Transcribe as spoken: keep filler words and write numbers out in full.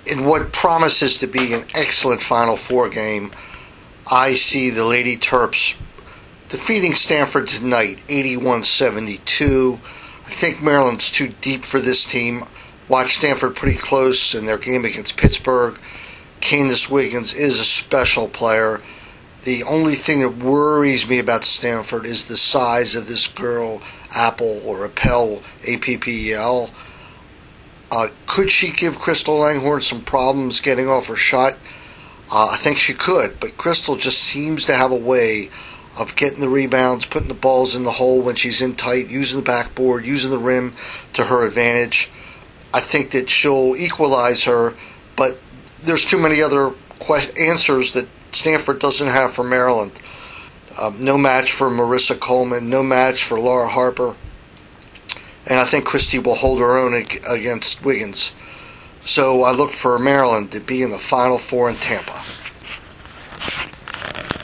in what promises to be an excellent Final Four game, I see the Lady Terps defeating Stanford tonight, eighty-one seventy-two. I think Maryland's too deep for this team. Watched Stanford pretty close in their game against Pittsburgh. Candace Wiggins is a special player. The only thing that worries me about Stanford is the size of this girl, Apple, or Appel, A P P E L. Uh, could she give Crystal Langhorne some problems getting off her shot? Uh, I think she could, but Crystal just seems to have a way of getting the rebounds, putting the balls in the hole when she's in tight, using the backboard, using the rim to her advantage. I think that she'll equalize her, but there's too many other que- answers that Stanford doesn't have for Maryland. Um, no match for Marissa Coleman, no match for Laura Harper. And I think Christie will hold her own ag- against Wiggins. So I look for Maryland to be in the Final Four in Tampa.